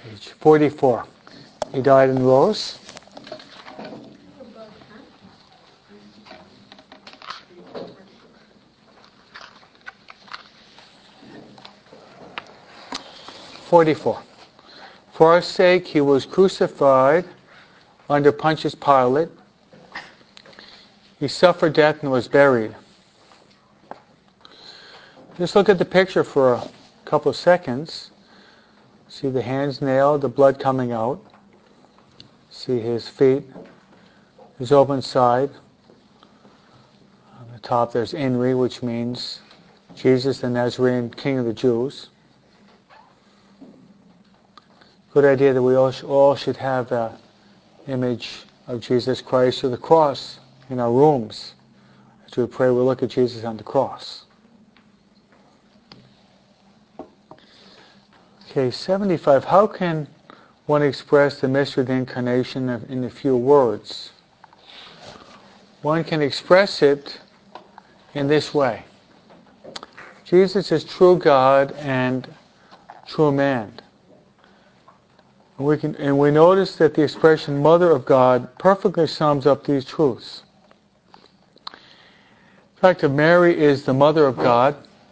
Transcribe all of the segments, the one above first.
Page 44. He died and rose. "44. For our sake he was crucified under Pontius Pilate. He suffered death and was buried." Just look at the picture for a couple of seconds. See the hands nailed, the blood coming out. See his feet, his open side. On the top there's Inri, which means Jesus the Nazarene, King of the Jews. Good idea that we all should have an image of Jesus Christ or the cross in our rooms. As we pray, we look at Jesus on the cross. Okay, 75. How can one express the mystery of the Incarnation in a few words? One can express it in this way. Jesus is true God and true man. And we notice that the expression Mother of God perfectly sums up these truths. The fact that Mary is the Mother of God,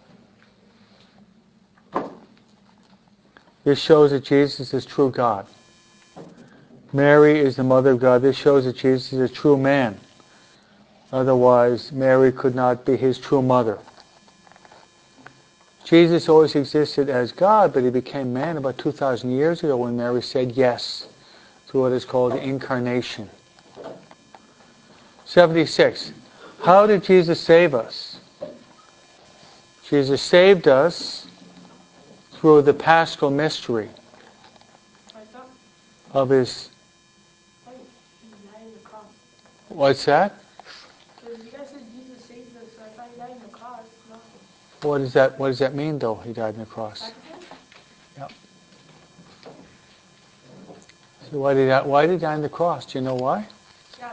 this shows that Jesus is true God. Mary is the Mother of God. This shows that Jesus is a true man. Otherwise, Mary could not be his true mother. Jesus always existed as God, but he became man about 2,000 years ago when Mary said yes to what is called the Incarnation. 76. How did Jesus save us? Jesus saved us through the Paschal mystery of his... What's that? What does that mean, though? He died on the cross. Yep. So why did he die on the cross? Do you know why? Yeah.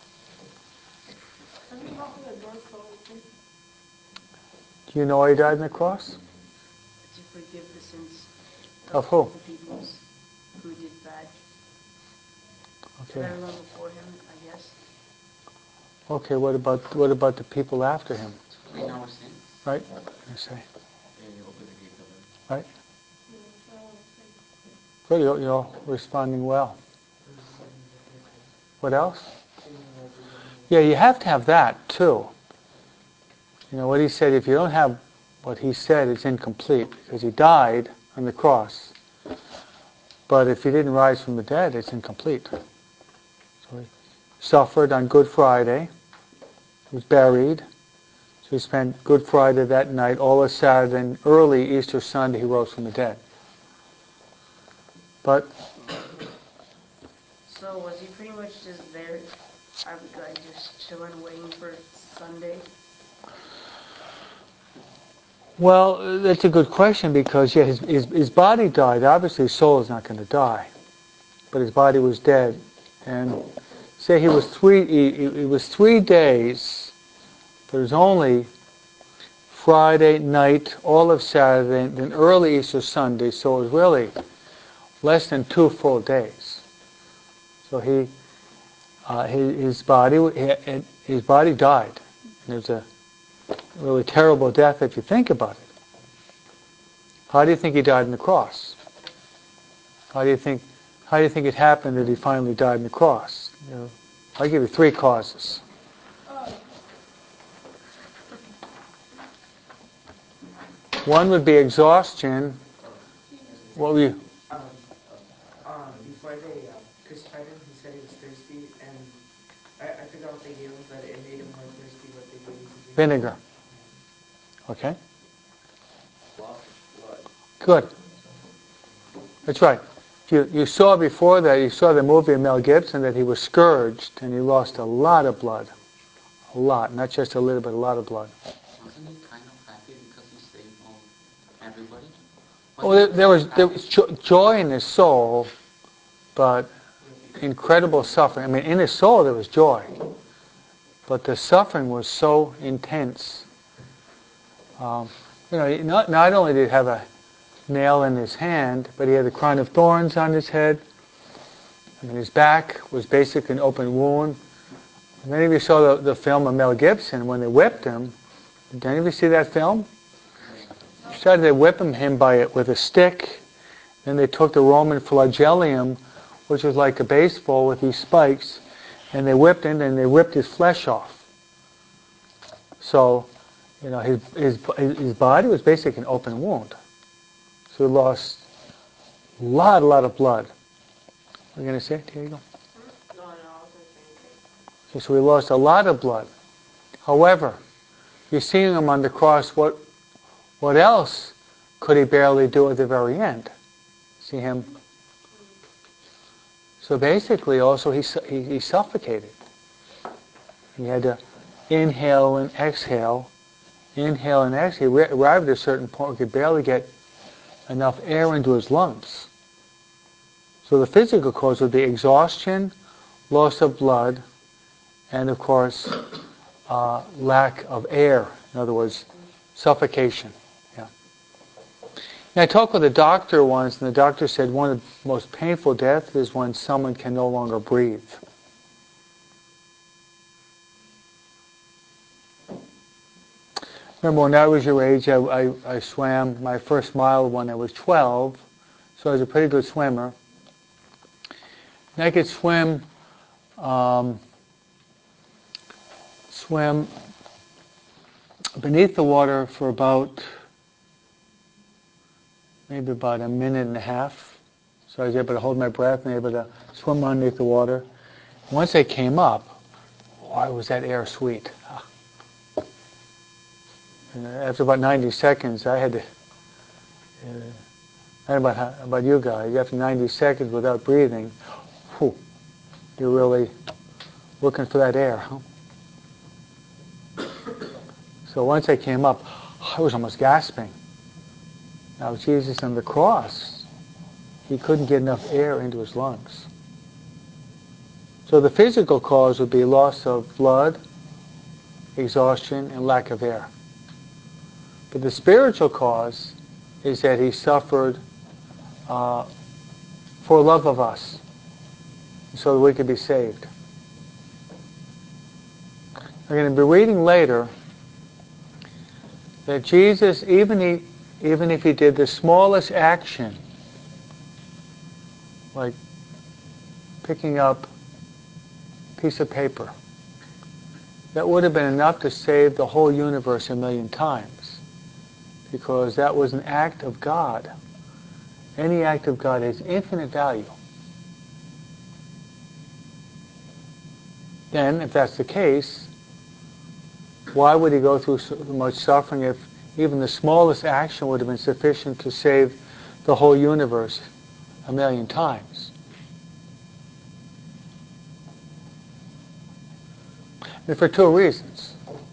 Do you know why he died on the cross? To forgive the sins Of who? the peoples who did bad. Okay. Everyone before him, I guess. Okay. What about the people after him? We now sin. Right. I say. Right. Good. You're responding well. What else? Yeah, you have to have that too. You know what he said. If you don't have what he said, it's incomplete because he died on the cross. But if he didn't rise from the dead, it's incomplete. So he suffered on Good Friday. He was buried. So he spent Good Friday that night, all of Saturday, and early Easter Sunday he rose from the dead. But So was he pretty much just there, like just chilling, waiting for Sunday? well, that's a good question because yeah, his body died. Obviously, his soul is not going to die, but his body was dead. And say he was he was 3 days, but it was only Friday night, all of Saturday, then early Easter Sunday. So it was really less than 2 full days. So his body died. And it was a really terrible death if you think about it. How do you think he died on the cross? How do you think it happened that he finally died on the cross? You know, I'll give you 3 causes. One would be exhaustion. What were you? Before they crucified him, he said he was thirsty, and I forgot what they gave him, but it made him more thirsty what they gave him to drink. Vinegar. Okay? Good. That's right. You saw before that, you saw the movie of Mel Gibson that he was scourged and he lost a lot of blood. A lot. Not just a little bit, a lot of blood. Wasn't he kind of happy because he saved everybody? Well, there was joy in his soul, but incredible suffering. I mean, in his soul there was joy, but the suffering was so intense. Not only did he have a nail in his hand, but he had a crown of thorns on his head. And his back was basically an open wound. Many of you saw the film of Mel Gibson when they whipped him. Did any of you see that film? Started to whip him with a stick. Then they took the Roman flagellum, which was like a baseball with these spikes, and they whipped him and they ripped his flesh off. So, his body was basically an open wound. So he lost a lot of blood. What are you going to say? Here you go. No, I was saying. Okay, so he lost a lot of blood. However, you're seeing him on the cross. What else could he barely do at the very end? See him? So basically, also he suffocated. He had to inhale and exhale. Inhale and exhale. He arrived at a certain point where he could barely get enough air into his lungs. So the physical cause would be exhaustion, loss of blood, and of course, lack of air. In other words, suffocation. Yeah. And I talked with a doctor once, and the doctor said one of the most painful deaths is when someone can no longer breathe. Remember, when I was your age, I swam my first mile when I was 12, so I was a pretty good swimmer. And I could swim beneath the water for maybe about a minute and a half. So I was able to hold my breath and able to swim underneath the water. Once I came up, boy, was that air sweet. And after about 90 seconds, I had to, I don't know about you guys, after 90 seconds without breathing, whew, you're really looking for that air. Huh? So once I came up, I was almost gasping. Now Jesus on the cross, he couldn't get enough air into his lungs. So the physical cause would be loss of blood, exhaustion, and lack of air. But the spiritual cause is that he suffered for love of us, so that we could be saved. We're going to be reading later that Jesus, even if he did the smallest action, like picking up a piece of paper, that would have been enough to save the whole universe 1,000,000 times, because that was an act of God. Any act of God has infinite value. Then, if that's the case, why would he go through so much suffering if even the smallest action would have been sufficient to save the whole universe 1,000,000 times? And for two reasons.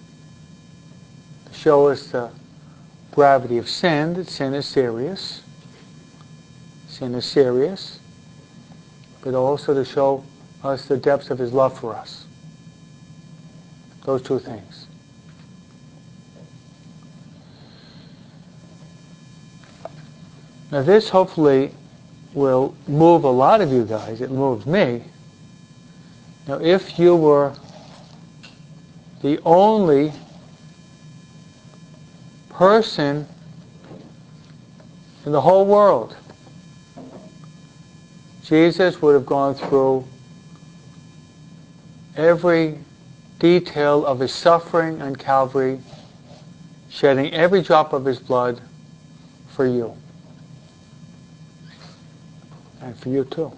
To show us the gravity of sin, that sin is serious. Sin is serious. But also to show us the depths of his love for us. Those two things. Now this hopefully will move a lot of you guys. It moves me. Now if you were the only person in the whole world, Jesus would have gone through every detail of his suffering on Calvary, shedding every drop of his blood for you. And for you too.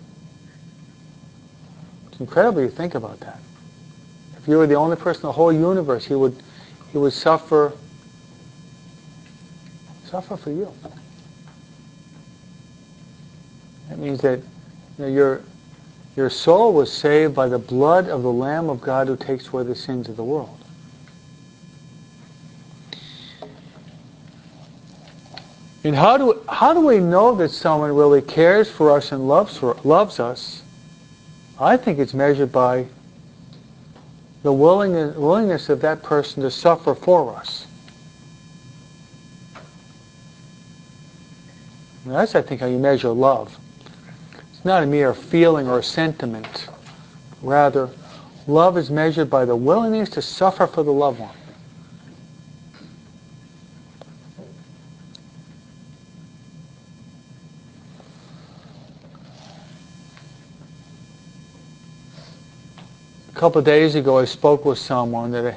It's incredible you think about that. If you were the only person in the whole universe, he would suffer for you. That means that your soul was saved by the blood of the Lamb of God who takes away the sins of the world. And how do we know that someone really cares for us and loves us? I think it's measured by the willingness of that person to suffer for us. And that's, I think, how you measure love. It's not a mere feeling or sentiment. Rather, love is measured by the willingness to suffer for the loved one. A couple of days ago, I spoke with someone that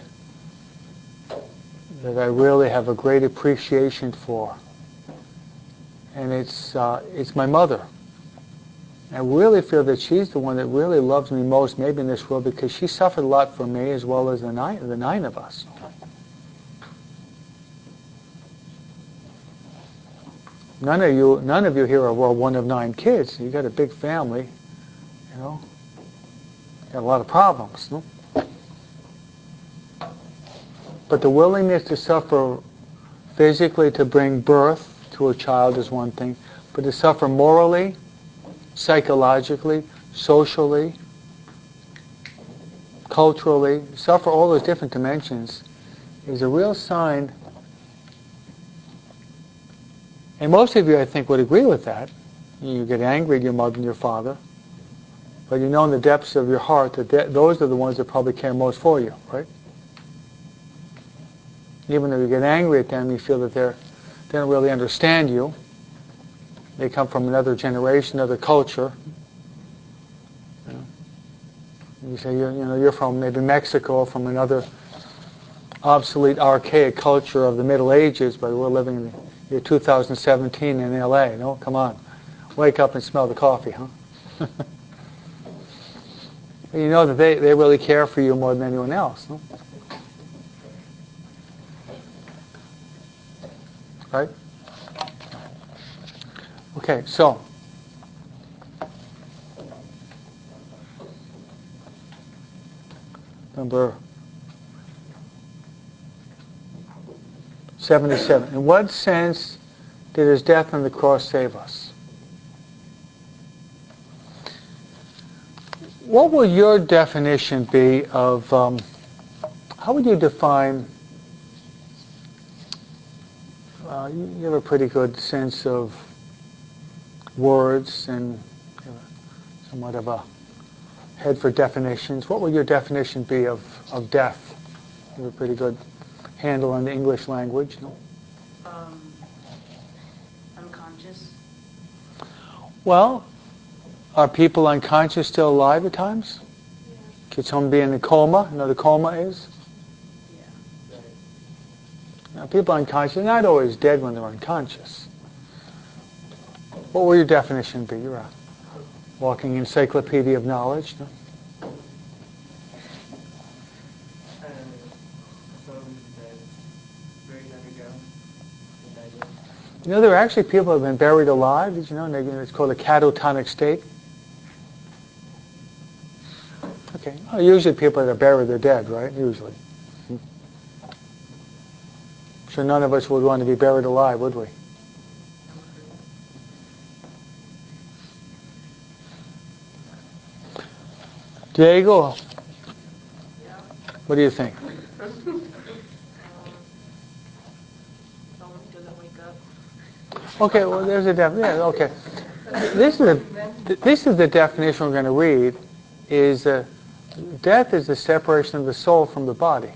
I really have a great appreciation for, and it's my mother. I really feel that she's the one that really loves me most, maybe in this world, because she suffered a lot for me as well as the nine of us. None of you here are one of 9 kids. You got a big family, you know. Got a lot of problems, no? But the willingness to suffer physically to bring birth to a child is one thing, but to suffer morally, psychologically, socially, culturally, suffer all those different dimensions is a real sign. And most of you, I think, would agree with that. You get angry at your mother and your father, but you know in the depths of your heart that those are the ones that probably care most for you, right? Even though you get angry at them, you feel that they don't really understand you. They come from another generation, another culture. You know? You say you're from maybe Mexico, from another obsolete, archaic culture of the Middle Ages, but we're living in the year 2017 in LA. No, come on, wake up and smell the coffee, huh? You know that they really care for you more than anyone else, no? Right? Okay, so number 77. In what sense did his death on the cross save us? What would your definition be of, how would you define, you have a pretty good sense of words and somewhat of a head for definitions. What would your definition be of death? You have a pretty good handle on the English language, no? Unconscious. Well, are people unconscious still alive at times? Yeah. Could someone be in a coma? You know what a coma is? Yeah. Now, people unconscious, they're not always dead when they're unconscious. What would your definition be? You're a walking encyclopedia of knowledge, no? Some that's buried underground. You know, there are actually people who have been buried alive. Did you know? It's called a catatonic state. Okay. Well, usually people that are buried, they're dead, right? Usually. So none of us would want to be buried alive, would we? Diego, Yeah. what do you think? Someone who doesn't wake up. Okay, well, there's a definition. Yeah, okay. This is the definition we're going to read. Is death is the separation of the soul from the body.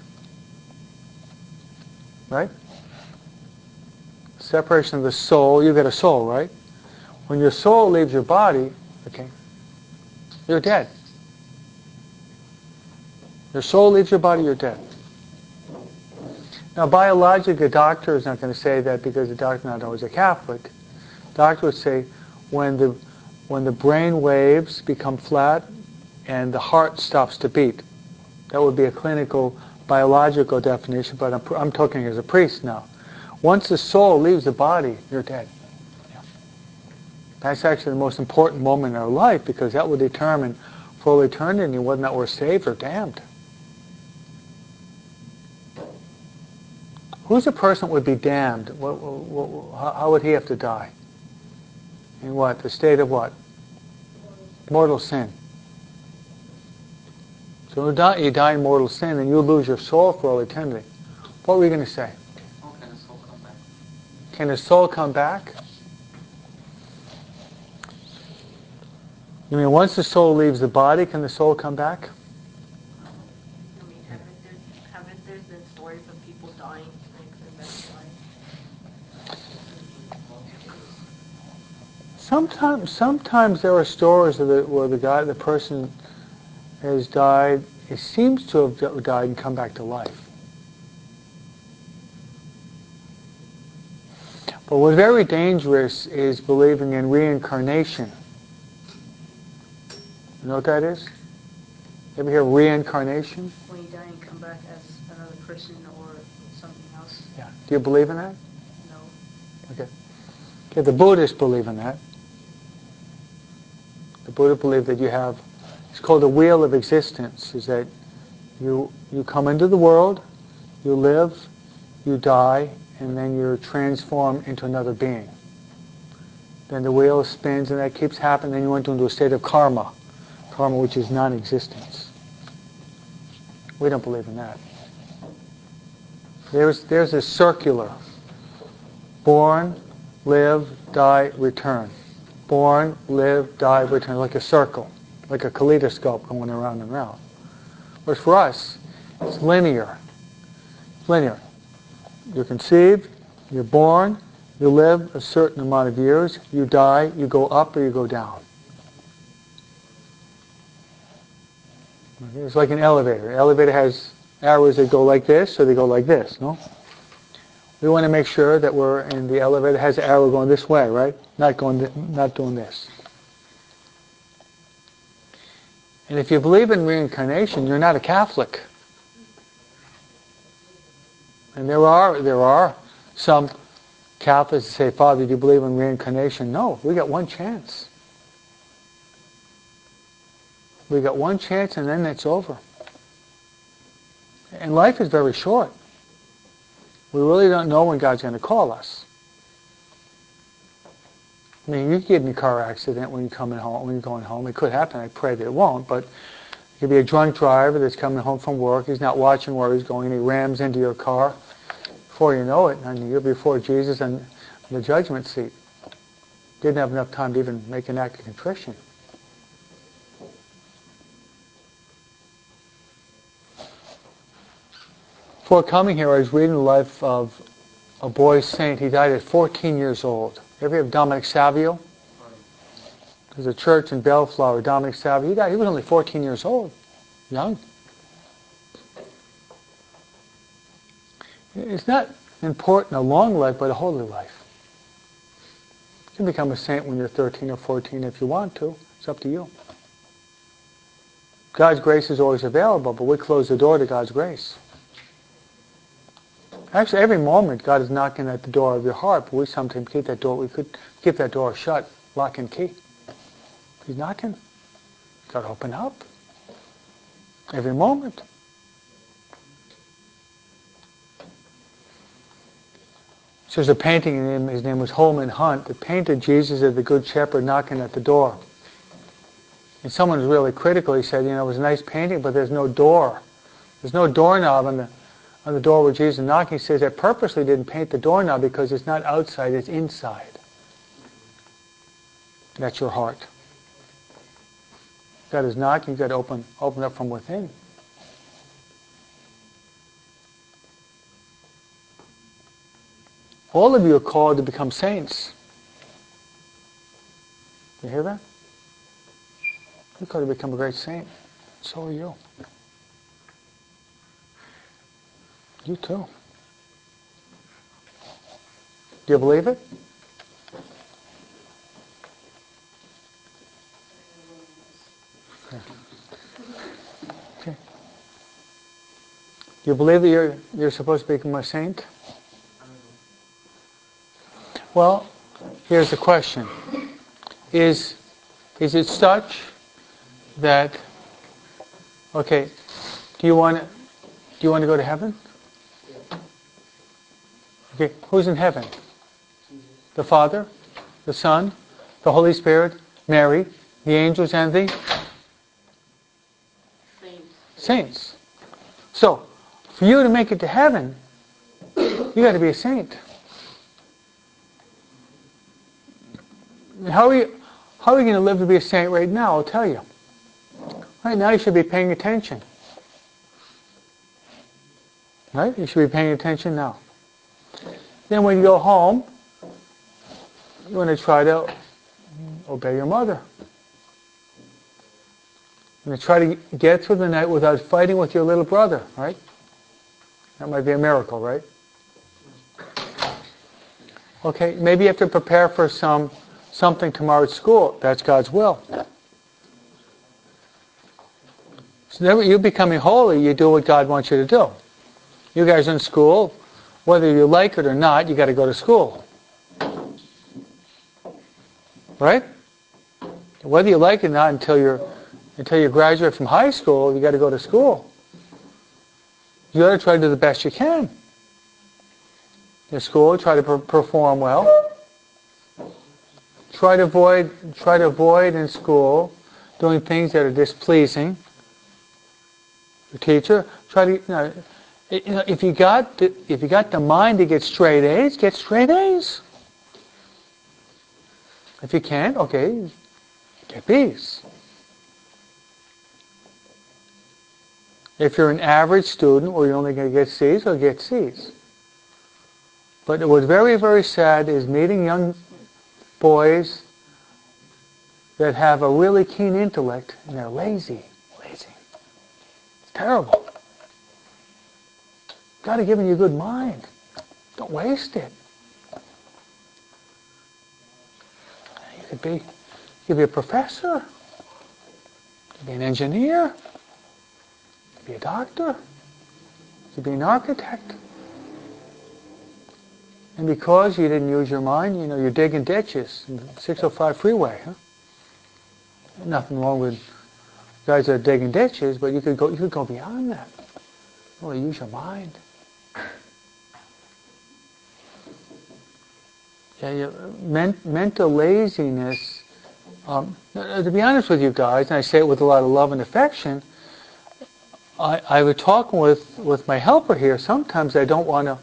Right? Separation of the soul. You've got a soul, right? When your soul leaves your body, okay, you're dead. Your soul leaves your body, you're dead. Now, biologically, a doctor is not going to say that because the doctor is not always a Catholic. The doctor would say when the brain waves become flat and the heart stops to beat. That would be a clinical, biological definition, but I'm talking as a priest now. Once the soul leaves the body, you're dead. Yeah. That's actually the most important moment in our life because that will determine for all eternity whether or not we're saved or damned. Who's the person that would be damned? How would he have to die? In what? The state of what? Mortal sin. So you die in mortal sin and you lose your soul for all eternity. What were you going to say? How can a soul come back? Can a soul come back? You mean once the soul leaves the body, can the soul come back? I mean, haven't there been stories of people dying and coming back to life? Sometimes there are stories where the person has died. He seems to have died and come back to life. But what's very dangerous is believing in reincarnation. You know what that is? You ever hear of reincarnation? When you die and come back as another person or something else? Yeah. Do you believe in that? No. Okay. Okay, the Buddhists believe in that. The Buddha believed that you have, it's called the wheel of existence, is that you come into the world, you live, you die, and then you're transformed into another being. Then the wheel spins and that keeps happening, then you enter into a state of karma. Karma which is non-existence. We don't believe in that. There's a circular. Born, live, die, return. Born, live, die, return. Like a circle. Like a kaleidoscope going around and around. Whereas for us, it's linear. Linear. You're conceived, you're born, you live a certain amount of years, you die, you go up or you go down. Okay? It's like an elevator. An elevator has arrows that go like this, or they go like this, no? We want to make sure that we're in the elevator has an arrow going this way, right? Not doing this. And if you believe in reincarnation, you're not a Catholic. And there are some Catholics that say, Father, do you believe in reincarnation? No, we got one chance. We got one chance and then it's over. And life is very short. We really don't know when God's going to call us. I mean, you could get in a car accident when you're going home. It could happen. I pray that it won't. But it could be a drunk driver that's coming home from work. He's not watching where he's going. He rams into your car. Before you know it, and you're before Jesus and the judgment seat. Didn't have enough time to even make an act of contrition. Before coming here, I was reading the life of a boy saint. He died at 14 years old. Ever hear of Dominic Savio? There's a church in Bellflower, Dominic Savio. He died. He was only 14 years old. Young. It's not important a long life, but a holy life. You can become a saint when you're 13 or 14 if you want to. It's up to you. God's grace is always available, but we close the door to God's grace. Actually, every moment God is knocking at the door of your heart, but we sometimes keep that door. We could keep that door shut, lock and key. He's knocking. Got to open up. Every moment. So there's a painting, his name was Holman Hunt, that painted Jesus as the Good Shepherd knocking at the door. And someone was really critical. He said, it was a nice painting, but there's no door. There's no doorknob on the door where Jesus is knocking. He says, I purposely didn't paint the doorknob because it's not outside, it's inside. That's your heart. God is knocking, you've got to open up from within. All of you are called to become saints. You hear that? You're called to become a great saint. So are you. You too. Do you believe it? Okay. Do you believe that you're supposed to become a saint? Well, here's the question. Is it such that, okay, do you want to go to heaven? Okay, who's in heaven? The Father, the Son, the Holy Spirit, Mary, the angels, and the saints. So, for you to make it to heaven, you got to be a saint. How are you going to live to be a saint right now? I'll tell you. Right now you should be paying attention. Right? You should be paying attention now. Then when you go home, you want to try to obey your mother. You want to try to get through the night without fighting with your little brother, right? That might be a miracle, right? Okay, maybe you have to prepare for something tomorrow at school. That's God's will. So then you're becoming holy, you do what God wants you to do. You guys are in school, whether you like it or not, you got to go to school. Right? Whether you like it or not until you graduate from high school, you got to go to school. You got to try to do the best you can. In school, try to perform well. Try to avoid in school doing things that are displeasing. The teacher, try to, if you got the mind to get straight A's, get straight A's. If you can't, okay, get B's. If you're an average student, or you're only going to get C's, or get C's. But what's very, very sad is meeting young boys that have a really keen intellect and they're lazy. It's terrible. God has given you a good mind. Don't waste it. You could be a professor. You could be an engineer. You could be a doctor. You could be an architect. And because you didn't use your mind, you're digging ditches in the 605 freeway. Huh? Nothing wrong with guys that are digging ditches, but you could go beyond that. Really use your mind. Yeah, mental laziness. To be honest with you guys, and I say it with a lot of love and affection, I would talk with my helper here. Sometimes I don't want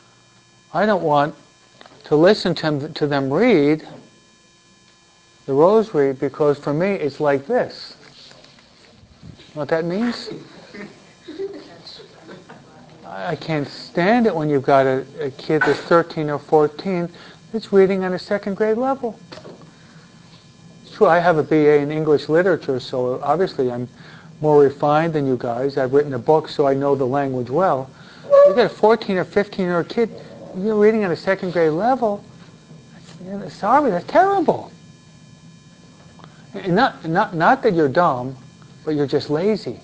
to listen to them read the rosary, because for me it's like this. You know what that means? I can't stand it when you've got a kid that's 13 or 14 that's reading on a second grade level. It's true, I have a BA in English literature, so obviously I'm more refined than you guys. I've written a book, so I know the language well. You got a 14 or 15-year-old kid, you're reading at a second grade level. Sorry, that's terrible. And not that you're dumb, but you're just lazy.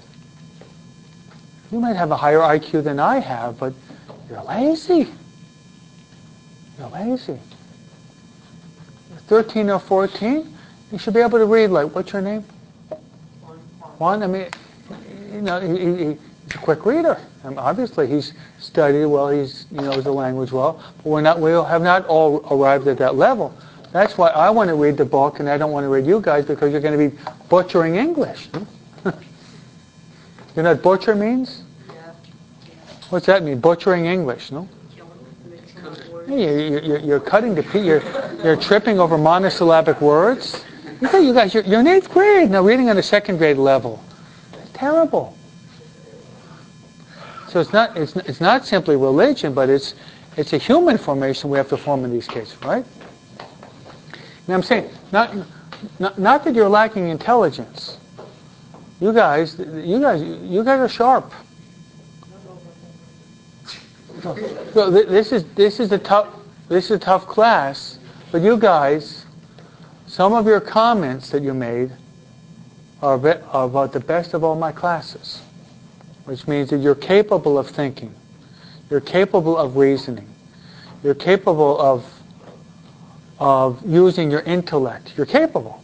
You might have a higher IQ than I have, but you're lazy. You're lazy. You're 13 or 14, you should be able to read, like, what's your name? Juan. I mean, he's a quick reader. Obviously, he's studied well, he knows the language well, but we have not all arrived at that level. That's why I want to read the book, and I don't want to read you guys, because you're going to be butchering English. You know what butcher means? Yeah. What's that mean? Butchering English, no? You're cutting to pieces. You're tripping over monosyllabic words. You guys, you're in 8th grade now, reading on a second grade level. It's terrible. So it's not simply religion, but it's a human formation we have to form in these cases, right? Now I'm saying not that you're lacking intelligence. You guys are sharp. So this is a tough class, but you guys, some of your comments that you made are about the best of all my classes, which means that you're capable of thinking, you're capable of reasoning, you're capable of using your intellect. You're capable.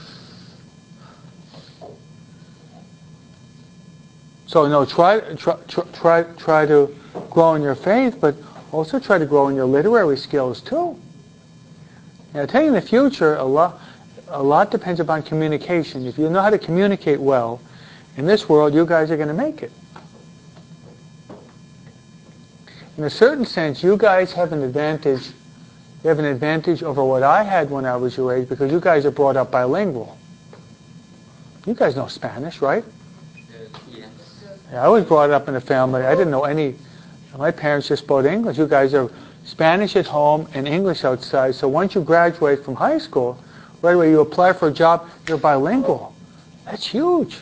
So try to grow in your faith, but also try to grow in your literary skills too. And I tell you, in the future, a lot depends upon communication. If you know how to communicate well, in this world, you guys are going to make it. In a certain sense, you guys have an advantage You have an advantage over what I had when I was your age because you guys are brought up bilingual. You guys know Spanish, right? Yes. Yeah, I was brought up in a family. I didn't know any. My parents just spoke English. You guys are Spanish at home and English outside. So once you graduate from high school, right away you apply for a job, you're bilingual. That's huge.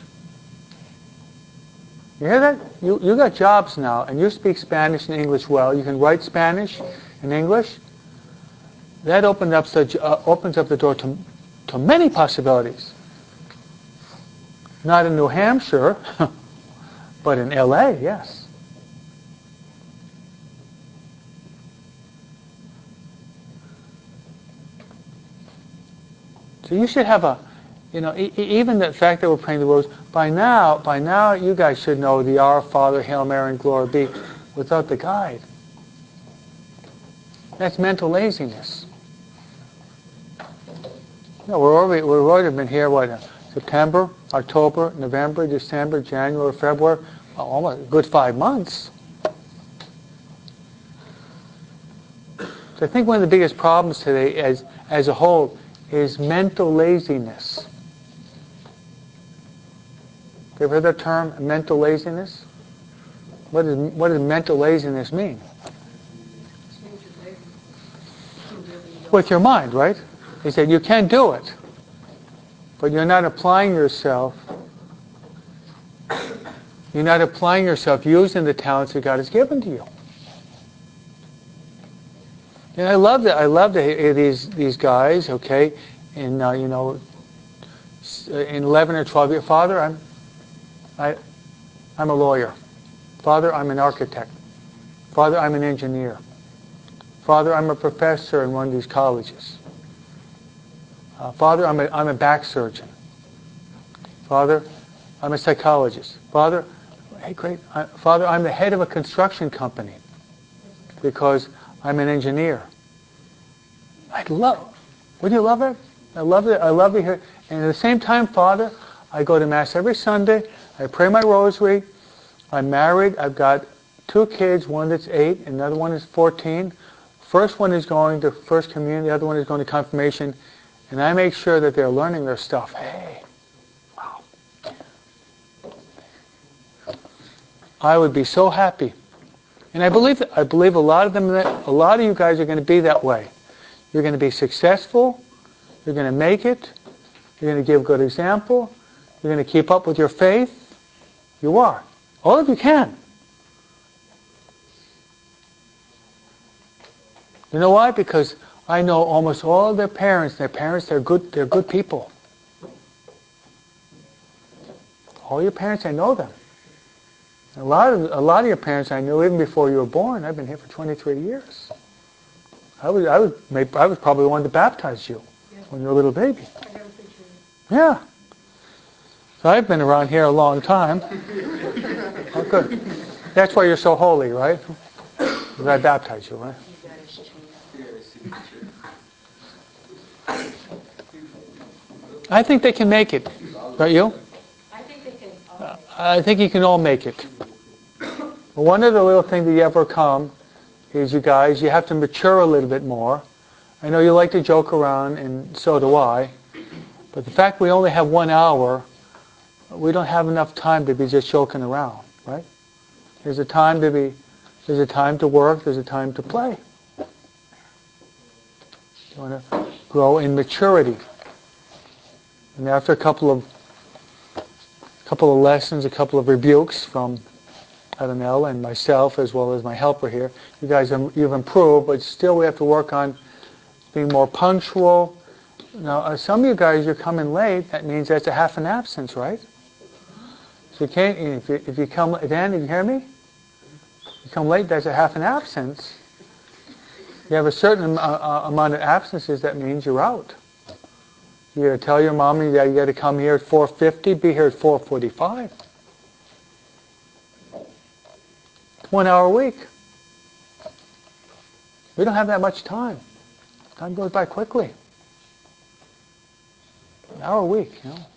You hear that? You got jobs now, and you speak Spanish and English well. You can write Spanish and English. That opens up the door to many possibilities. Not in New Hampshire, but in LA, yes. So you should have even the fact that we're praying the rose, by now you guys should know the Our Father, Hail Mary, and Glory Be without the guide. That's mental laziness. No, we've already been here, September, October, November, December, January, February, almost a good 5 months. So I think one of the biggest problems today as a whole is mental laziness. Have you ever heard that term, mental laziness? What does mental laziness mean? With your mind, right? He said you can't do it, but you're not applying yourself. You're not applying yourself using the talents that God has given to you. And I love that. I love to hear these guys. Okay, in in 11 or 12 years, Father, I'm a lawyer. Father, I'm an architect. Father, I'm an engineer. Father, I'm a professor in one of these colleges. Father, I'm a back surgeon. Father, I'm a psychologist. Father, hey, great. Father, I'm the head of a construction company because I'm an engineer. Wouldn't you love it? I love it. I love to hear. And at the same time, Father, I go to Mass every Sunday. I pray my rosary. I'm married. I've got 2 kids, one that's 8, and another one is 14. First one is going to First Communion, the other one is going to Confirmation, and I make sure that they're learning their stuff. Hey, wow. I would be so happy. And I believe a lot of you guys are going to be that way. You're going to be successful. You're going to make it. You're going to give good example. You're going to keep up with your faith. You are. All of you can. You know why? Because I know almost all of their parents. They're good people. All your parents, I know them. A lot of your parents I knew even before you were born. I've been here for 23 years. I was probably the one that baptized you when you were a little baby. Yeah. So I've been around here a long time. Oh, good. That's why you're so holy, right? Because I baptized you, right? I think they can make it. Don't you? I think they can. I think you can all make it. One of the little things that you overcome is you guys, you have to mature a little bit more. I know you like to joke around, and so do I. But the fact we only have 1 hour, we don't have enough time to be just joking around, right? There's a time to work, there's a time to play. You want to grow in maturity. And after a couple of lessons, a couple of rebukes from Adonel and myself, as well as my helper here, you guys, you've improved, but still we have to work on being more punctual. Now, some of you guys, you're coming late. That means that's a half an absence, right? So you can't, if you come, Dan, you hear me? You come late, that's a half an absence. You have a certain amount of absences, that means you're out. You got to tell your mom and dad you got to come here at 4:50, be here at 4:45. 1 hour a week. We don't have that much time. Time goes by quickly. An hour a week,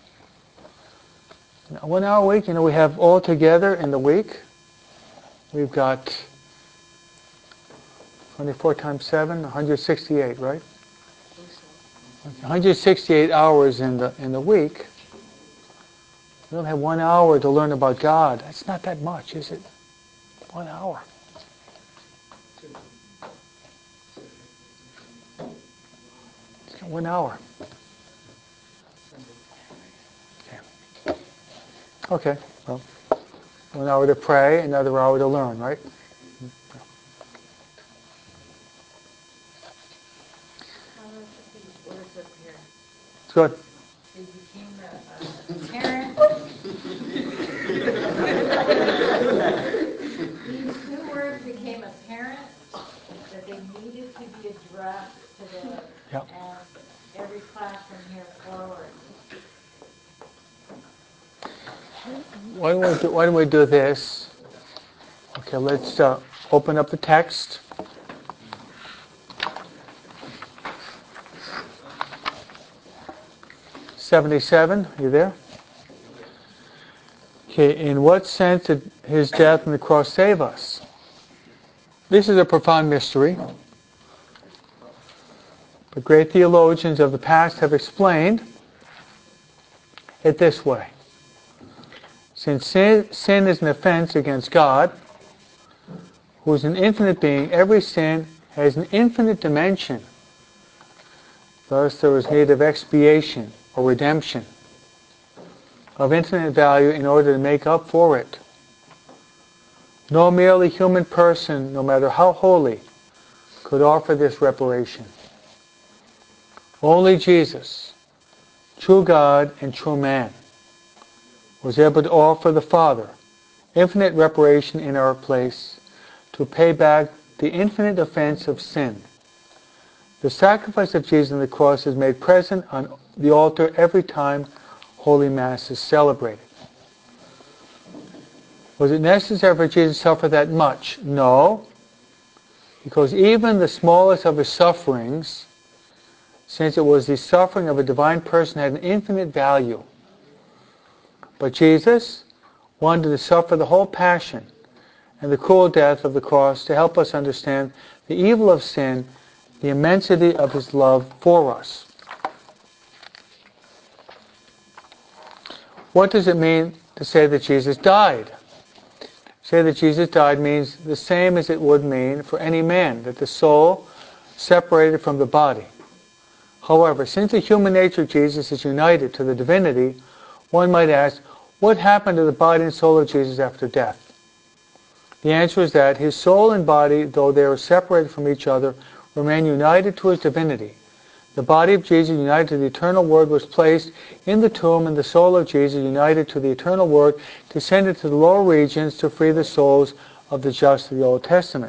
1 hour a week, we have all together in the week. We've got 24 times 7, 168, right? 168 hours in the week. We only have 1 hour to learn about God. That's not that much, is it? 1 hour. It's got 1 hour. Okay, well, 1 hour to pray, another hour to learn, right? It's good. They became a parent. These two words became apparent that they needed to be addressed to the Yep. and every class from here forward. Why don't we do this? Okay, let's open up the text. '77, you there? Okay, in what sense did his death on the cross save us? This is a profound mystery. But great theologians of the past have explained it this way. Since sin is an offense against God, who is an infinite being, every sin has an infinite dimension. Thus there is need of expiation or redemption of infinite value in order to make up for it. No merely human person, no matter how holy, could offer this reparation. Only Jesus, true God and true man, was able to offer the Father infinite reparation in our place to pay back the infinite offense of sin. The sacrifice of Jesus on the cross is made present on the altar every time Holy Mass is celebrated. Was it necessary for Jesus to suffer that much? No, because even the smallest of his sufferings, since it was the suffering of a divine person, had an infinite value. But Jesus wanted to suffer the whole passion and the cruel death of the cross to help us understand the evil of sin, the immensity of his love for us. What does it mean to say that Jesus died? Say that Jesus died means the same as it would mean for any man, that the soul separated from the body. However, since the human nature of Jesus is united to the divinity, one might ask, what happened to the body and soul of Jesus after death? The answer is that his soul and body, though they are separated from each other, remain united to his divinity. The body of Jesus, united to the eternal Word, was placed in the tomb, and the soul of Jesus, united to the eternal Word, descended to the lower regions to free the souls of the just of the Old Testament.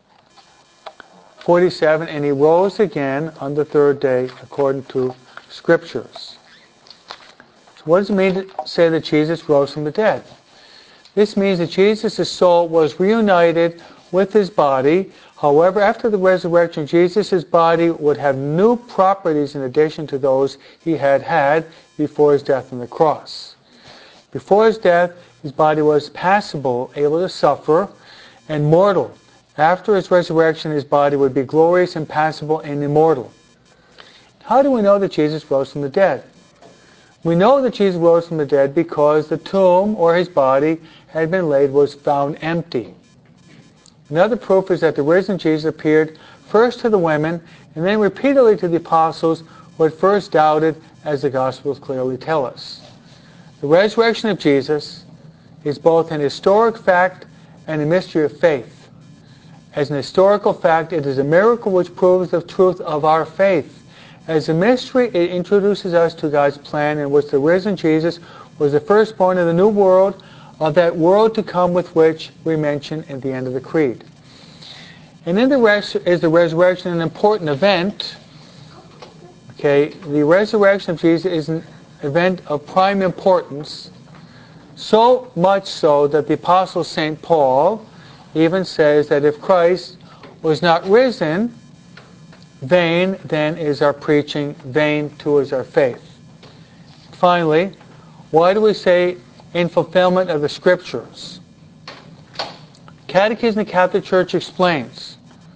47, and he rose again on the third day, according to Scriptures. So what does it mean to say that Jesus rose from the dead? This means that Jesus' soul was reunited with his body. However, after the resurrection, Jesus' body would have new properties in addition to those he had had before his death on the cross. Before his death, his body was passible, able to suffer, and mortal. After his resurrection, his body would be glorious, impassible, and immortal. How do we know that Jesus rose from the dead? We know that Jesus rose from the dead because the tomb, or his body, had been laid, was found empty. Another proof is that the risen Jesus appeared first to the women and then repeatedly to the apostles who had first doubted, as the Gospels clearly tell us. The resurrection of Jesus is both an historic fact and a mystery of faith. As an historical fact, it is a miracle which proves the truth of our faith. As a mystery, it introduces us to God's plan in which the risen Jesus was the firstborn of the new world, of that world to come with which we mention at the end of the Creed. And in the rest is the resurrection an important event. Okay, the resurrection of Jesus is an event of prime importance, so much so that the Apostle St. Paul even says that if Christ was not risen, vain then is our preaching, vain too is our faith. Finally, why do we say in fulfillment of the Scriptures? Catechism of the Catholic Church explains,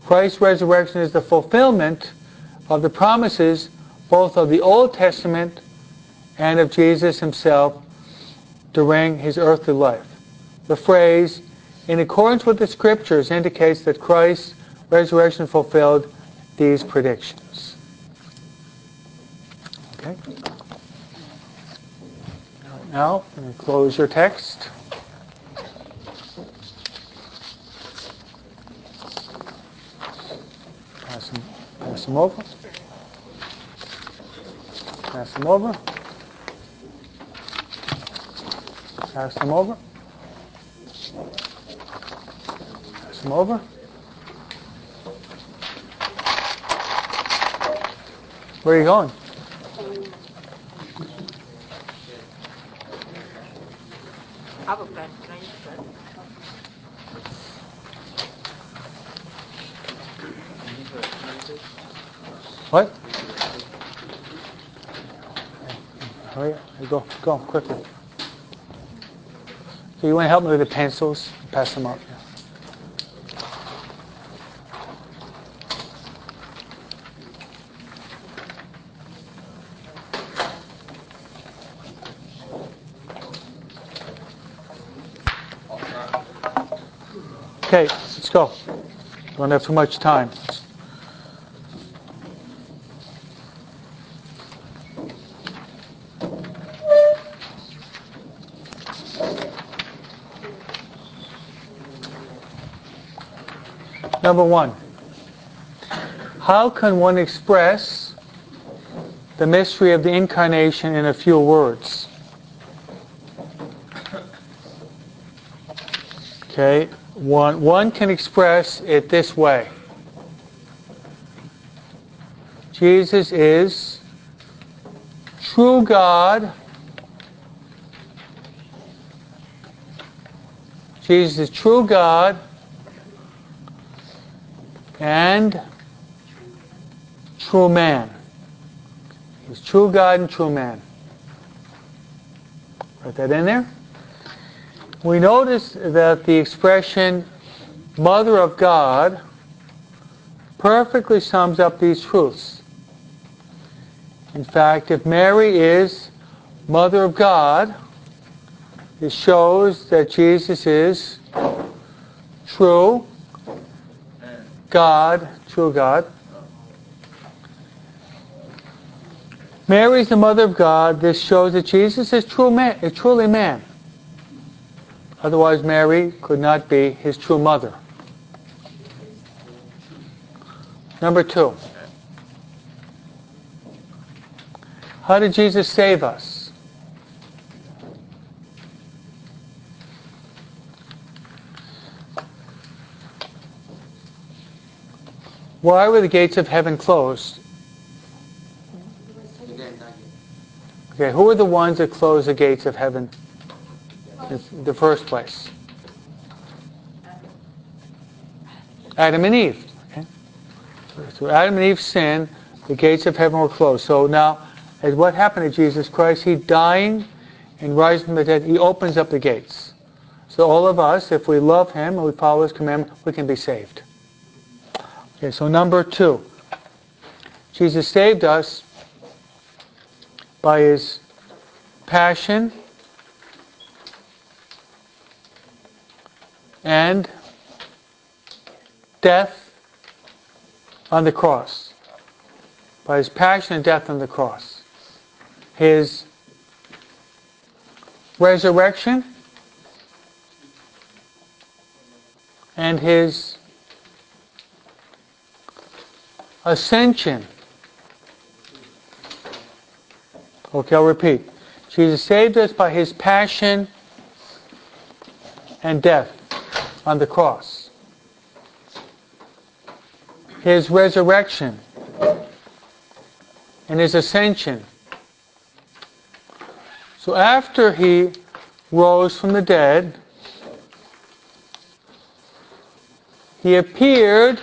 Christ's resurrection is the fulfillment of the promises both of the Old Testament and of Jesus himself during his earthly life. The phrase, in accordance with the Scriptures, indicates that Christ's resurrection fulfilled these predictions. Okay? Now, I'm going to close your text. Pass them over. Pass them over. Pass them over. Pass them over. Where are you going? I have a pen. Can I use a pen? What? Hurry up. Go quickly. So you want to help me with the pencils? Pass them up. Okay, let's go. Don't have too much time. Number one, how can one express the mystery of the Incarnation in a few words? Okay, one can express it this way. Jesus is true God. Jesus is true God and true man. He's true God and true man. Put that in there. We notice that the expression Mother of God perfectly sums up these truths. In fact, if Mary is Mother of God, it shows that Jesus is true God, true God. Mary is the Mother of God. This shows that Jesus is truly man. Otherwise, Mary could not be his true mother. Number two, how did Jesus save us? Why were the gates of heaven closed? Okay, who were the ones that closed the gates of heaven in the first place? Adam and Eve. Okay? So Adam and Eve sinned, the gates of heaven were closed. So now, as what happened to Jesus Christ? He dying and rising from the dead, he opens up the gates. So all of us, if we love him and we follow his commandment, we can be saved. Okay, so number two, Jesus saved us by his passion and death on the cross. By his passion and death on the cross. His resurrection and his ascension. Okay, I'll repeat. Jesus saved us by his passion and death on the cross. His resurrection and his ascension. So after he rose from the dead, he appeared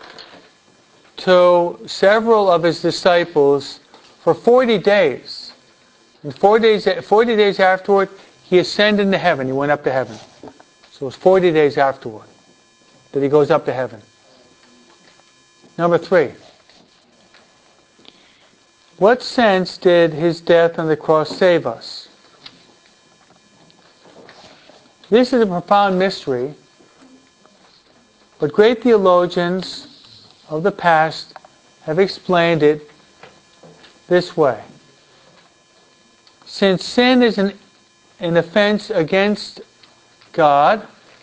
to several of his disciples for 40 days. And 40 days afterward, he ascended into heaven. He went up to heaven. So it was 40 days afterward that he goes up to heaven. Number 3. What sense did his death on the cross save us? This is a profound mystery, but great theologians of the past have explained it this way. Since sin is an offense against God,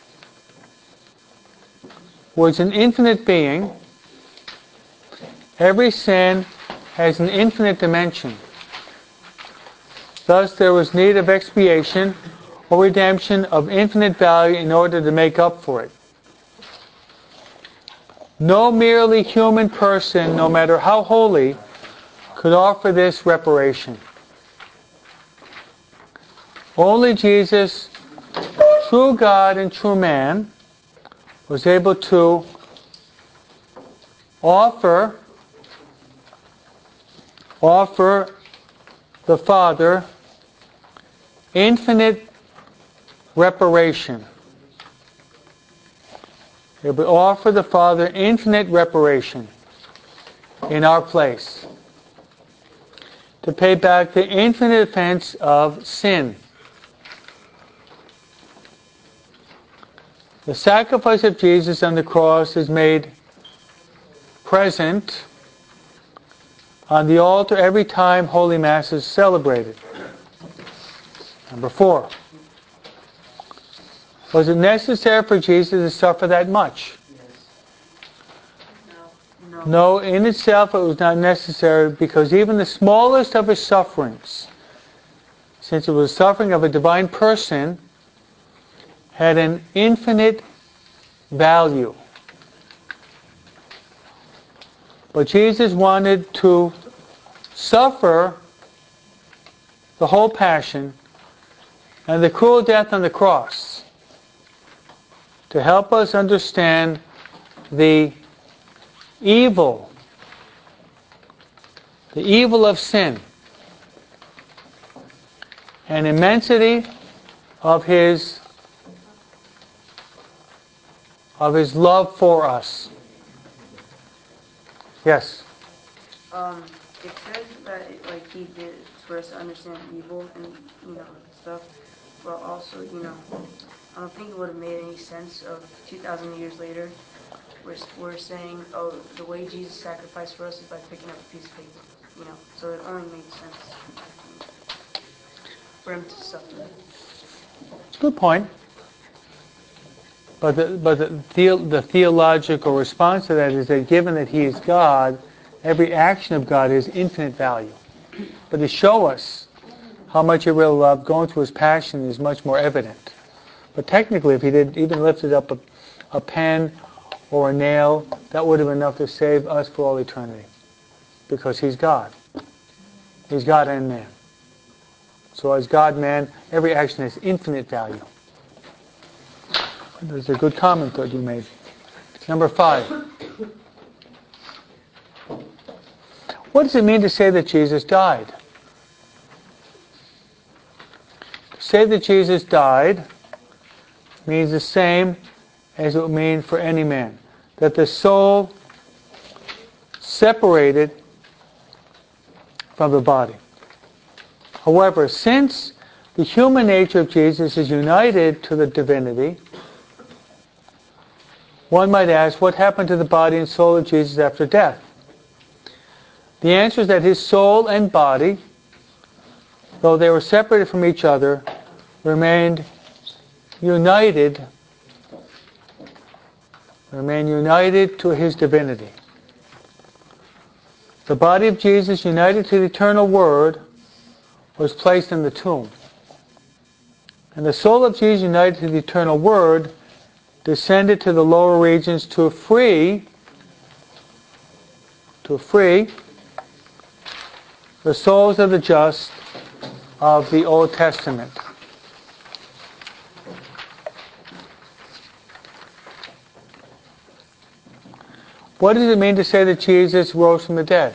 who is an infinite being, every sin has an infinite dimension. Thus there was need of expiation or redemption of infinite value in order to make up for it. No merely human person, no matter how holy, could offer this reparation. Only Jesus, true God and true man, was able to offer the Father infinite reparation. He would offer the Father infinite reparation in our place, to pay back the infinite offense of sin. The sacrifice of Jesus on the cross is made present on the altar every time Holy Mass is celebrated. Number 4. Was it necessary for Jesus to suffer that much? No, in itself it was not necessary, because even the smallest of his sufferings, since it was suffering of a divine person, had an infinite value. But Jesus wanted to suffer the whole passion and the cruel death on the cross to help us understand the evil of sin and immensity of his love for us. Yes? It says that he did it for us to understand evil and stuff, but also I don't think it would have made any sense of 2,000 years later. We're saying, oh, the way Jesus sacrificed for us is by picking up a piece of paper, So it only made sense for him to suffer. Good point. But the theological response to that is that given that he is God, every action of God is infinite value. But to show us how much he really loved, going through his passion is much more evident. But technically, if he did even lifted up a pen or a nail, that would have been enough to save us for all eternity. Because he's God. He's God and man. So as God, man, every action has infinite value. There's a good comment that you made. Number 5. What does it mean to say that Jesus died? To say that Jesus died means the same as it would mean for any man. That the soul separated from the body. However, since the human nature of Jesus is united to the divinity, one might ask, what happened to the body and soul of Jesus after death? The answer is that his soul and body, though they were separated from each other, remained united to his divinity. The body of Jesus, united to the eternal Word, was placed in the tomb. And the soul of Jesus, united to the eternal Word, descended to the lower regions to free the souls of the just of the Old Testament. What does it mean to say that Jesus rose from the dead?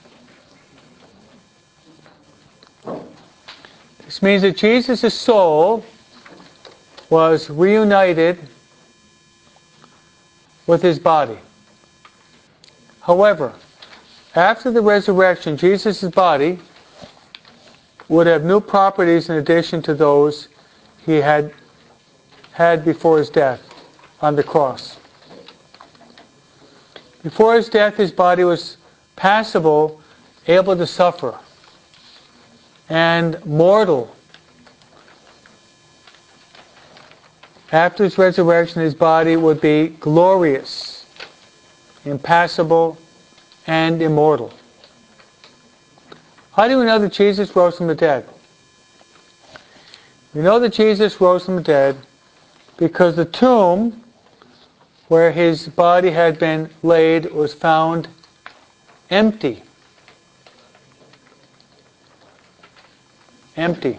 This means that Jesus' soul was reunited with his body. However, after the resurrection, Jesus' body would have new properties in addition to those he had before his death on the cross. Before his death, his body was passible, able to suffer, and mortal. After his resurrection, his body would be glorious, impassible, and immortal. How do we know that Jesus rose from the dead? We know that Jesus rose from the dead because the tomb where his body had been laid was found empty. Empty.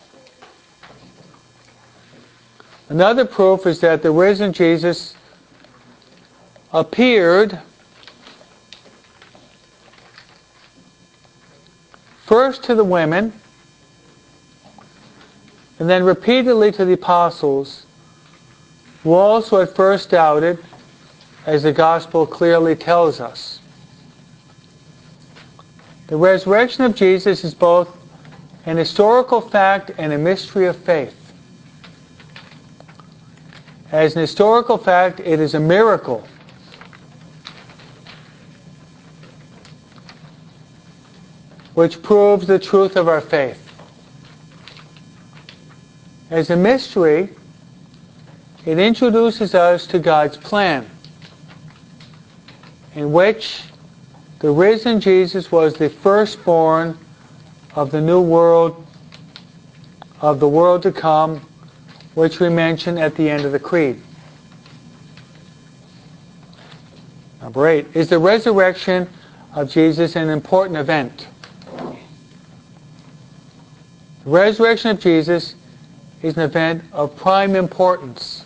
Another proof is that the risen Jesus appeared first to the women and then repeatedly to the apostles, who also at first doubted, as the gospel clearly tells us. The resurrection of Jesus is both an historical fact and a mystery of faith. As an historical fact, it is a miracle. Which proves the truth of our faith. As a mystery, it introduces us to God's plan, in which the risen Jesus was the firstborn of the new world, of the world to come, which we mention at the end of the Creed. Number 8, is the resurrection of Jesus an important event? The resurrection of Jesus is an event of prime importance.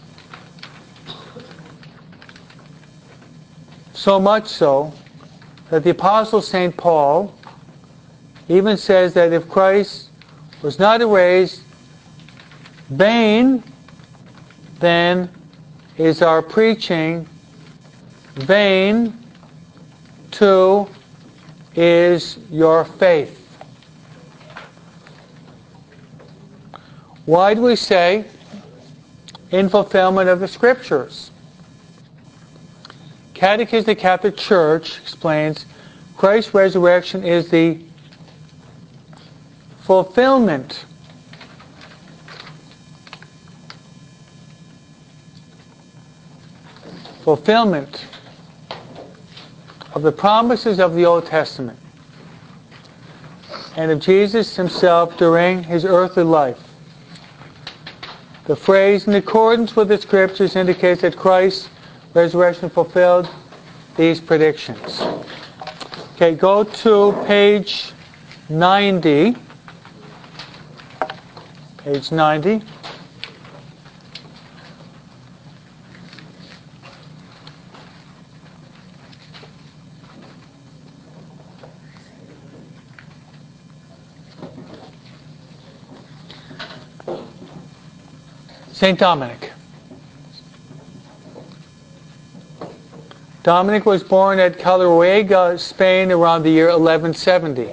So much so that the Apostle St. Paul even says that if Christ was not raised, vain then is our preaching, vain too is your faith. Why do we say in fulfillment of the Scriptures? Catechism of the Catholic Church explains Christ's resurrection is the fulfillment of the promises of the Old Testament and of Jesus himself during his earthly life. The phrase, in accordance with the Scriptures, indicates that Christ's resurrection fulfilled these predictions. Okay, go to page 90. Page 90. St. Dominic. Dominic was born at Caleruega, Spain, around the year 1170.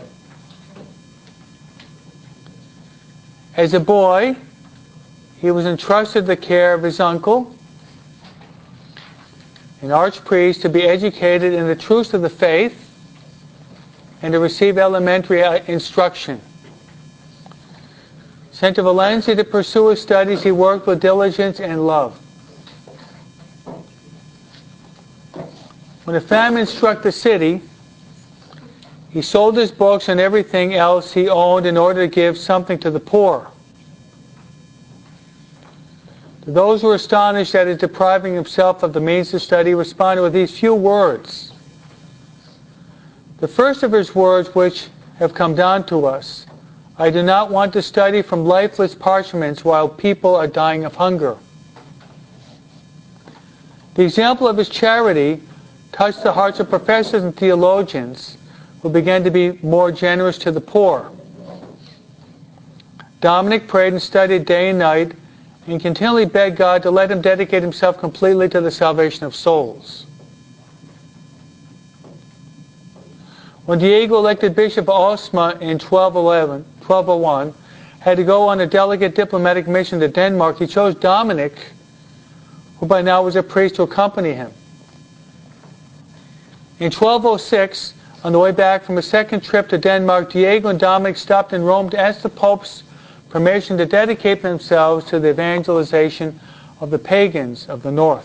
As a boy, he was entrusted the care of his uncle, an archpriest, to be educated in the truths of the faith and to receive elementary instruction. Sent to Valencia to pursue his studies, he worked with diligence and love. When a famine struck the city, he sold his books and everything else he owned in order to give something to the poor. To those who were astonished at his depriving himself of the means to study, he responded with these few words. The first of his words, which have come down to us: I do not want to study from lifeless parchments while people are dying of hunger. The example of his charity touched the hearts of professors and theologians who began to be more generous to the poor. Dominic prayed and studied day and night and continually begged God to let him dedicate himself completely to the salvation of souls. When Diego, elected Bishop of Osma in 1201, had to go on a delegate diplomatic mission to Denmark, he chose Dominic, who by now was a priest, to accompany him. In 1206, on the way back from a second trip to Denmark, Diego and Dominic stopped in Rome to ask the Pope's permission to dedicate themselves to the evangelization of the pagans of the north.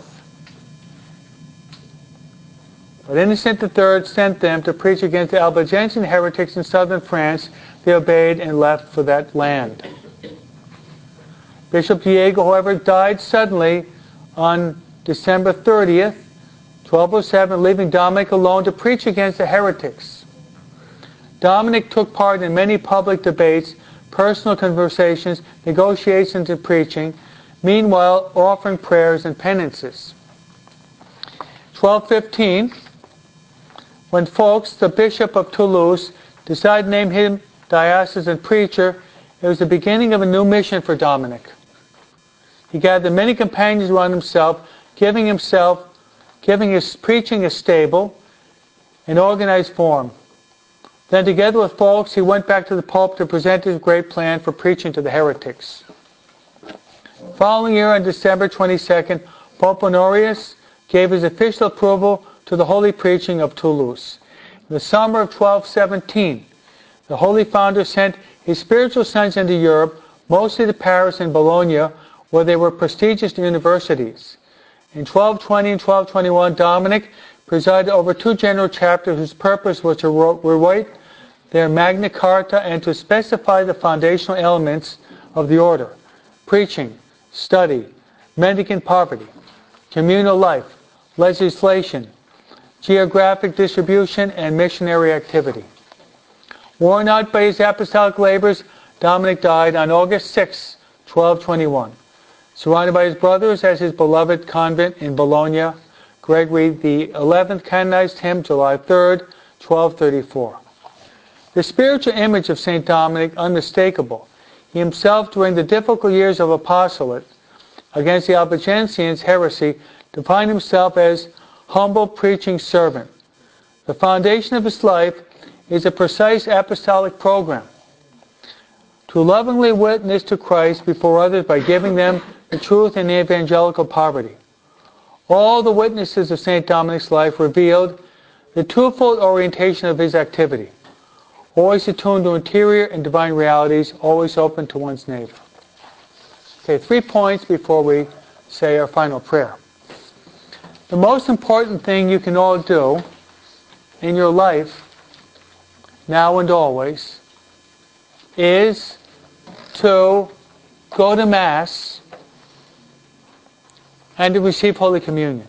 But Innocent III sent them to preach against the Albigensian heretics in southern France. They obeyed and left for that land. Bishop Diego, however, died suddenly on December 30th, 1207, leaving Dominic alone to preach against the heretics. Dominic took part in many public debates, personal conversations, negotiations, and preaching, meanwhile offering prayers and penances. 1215, when Foulques, the Bishop of Toulouse, decided to name him diocesan preacher, it was the beginning of a new mission for Dominic. He gathered many companions around himself, giving his preaching a stable and organized form. Then together with Foulques, he went back to the Pope to present his great plan for preaching to the heretics. The following year, on December 22nd, Pope Honorius gave his official approval to the holy preaching of Toulouse. In the summer of 1217, the Holy Founder sent his spiritual sons into Europe, mostly to Paris and Bologna, where they were prestigious universities. In 1220 and 1221, Dominic presided over 2 general chapters whose purpose was to rewrite their Magna Carta and to specify the foundational elements of the order: preaching, study, mendicant poverty, communal life, legislation, geographic distribution, and missionary activity. Worn out by his apostolic labors, Dominic died on August 6, 1221. Surrounded by his brothers as his beloved convent in Bologna, Gregory XI canonized him July 3, 1234. The spiritual image of St. Dominic, unmistakable. He himself, during the difficult years of apostolate against the Albigensians' heresy, defined himself as humble preaching servant. The foundation of his life is a precise apostolic program: to lovingly witness to Christ before others by giving them the truth in evangelical poverty. All the witnesses of St. Dominic's life revealed the twofold orientation of his activity: always attuned to interior and divine realities, always open to one's neighbor. Okay, 3 points before we say our final prayer. The most important thing you can all do in your life, now and always, is to go to Mass and to receive Holy Communion.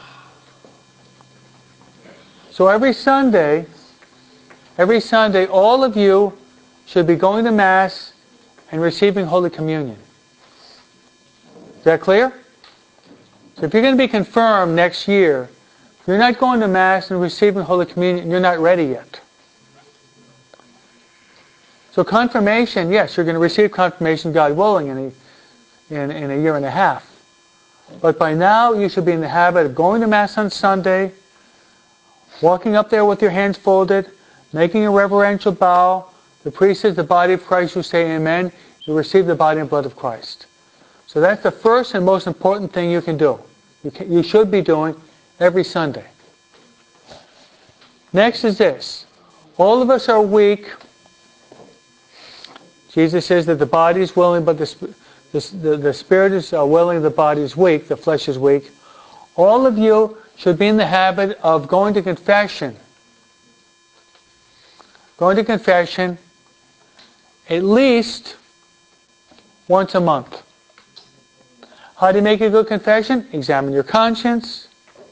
So every Sunday, all of you should be going to Mass and receiving Holy Communion. Is that clear? So if you're going to be confirmed next year, if you're not going to Mass and receiving Holy Communion, you're not ready yet. So confirmation, yes, you're going to receive confirmation, God willing, in a year and a half. But by now, you should be in the habit of going to Mass on Sunday, walking up there with your hands folded, making a reverential bow. The priest says the body of Christ, you say amen. You receive the body and blood of Christ. So that's the first and most important thing you can do. You should be doing every Sunday. Next is this. All of us are weak. Jesus says that the body is willing, but the spirit is willing, the body is weak, the flesh is weak. All of you should be in the habit of going to confession. Going to confession at least once a month. How do you make a good confession? Examine your conscience,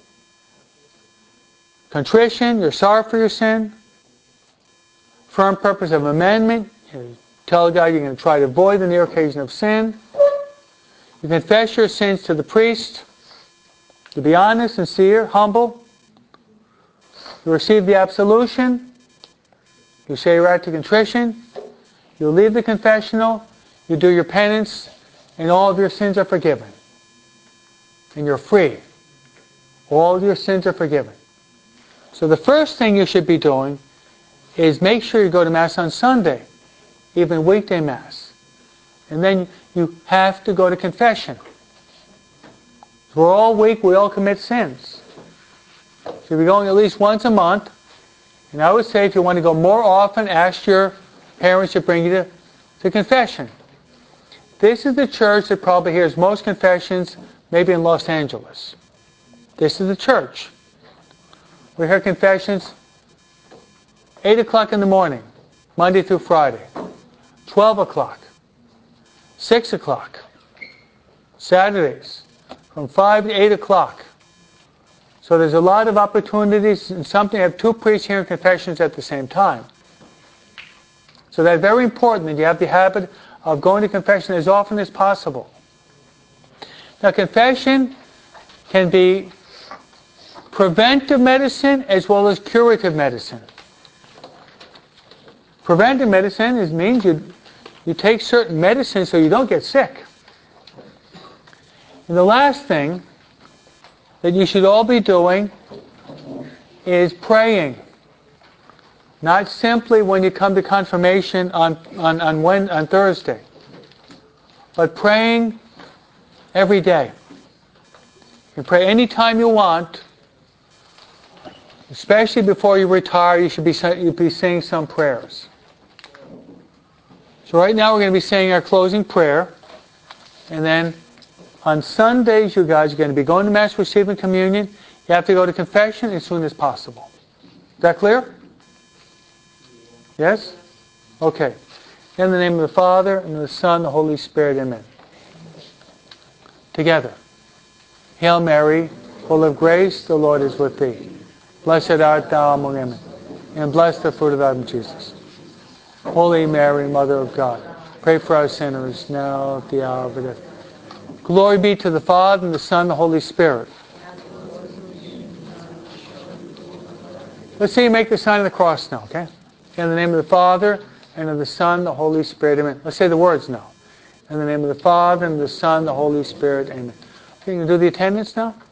contrition, your sorrow for your sin, firm purpose of amendment. You tell God you're going to try to avoid the near occasion of sin. You confess your sins to the priest. You be honest, sincere, humble. You receive the absolution. You say your act of contrition. You leave the confessional. You do your penance. And all of your sins are forgiven. And you're free. All your sins are forgiven. So the first thing you should be doing is make sure you go to Mass on Sunday, even weekday Mass. And then you have to go to confession. We're all weak, we all commit sins. So you're going at least once a month. And I would say if you want to go more often, ask your parents to bring you to confession. This is the church that probably hears most confessions, maybe in Los Angeles. This is the church. We hear confessions 8 o'clock in the morning, Monday through Friday. 12 o'clock. 6 o'clock. Saturdays, from 5 to 8 o'clock. So there's a lot of opportunities, and something have two priests hearing confessions at the same time. So that's very important that you have the habit of going to confession as often as possible. Now, confession can be preventive medicine as well as curative medicine. Preventive medicine means you take certain medicines so you don't get sick. And the last thing that you should all be doing is praying. Not simply when you come to confirmation on Thursday, but praying every day. You can pray anytime you want, especially before you retire. You should be saying some prayers. So right now we're going to be saying our closing prayer, and then on Sundays you guys are going to be going to Mass, receiving communion. You have to go to confession as soon as possible. Is that clear? Yes? Okay. In the name of the Father, and of the Son, and the Holy Spirit, amen. Together. Hail Mary, full of grace, the Lord is with thee. Blessed art thou among women, and blessed the fruit of thy womb, Jesus. Holy Mary, Mother of God, pray for us sinners, now at the hour of our death. Glory be to the Father, and the Son, and the Holy Spirit. Let's see you make the sign of the cross now, okay? In the name of the Father, and of the Son, the Holy Spirit, amen. Let's say the words now. In the name of the Father, and of the Son, the Holy Spirit, amen. Okay, you can do the attendance now?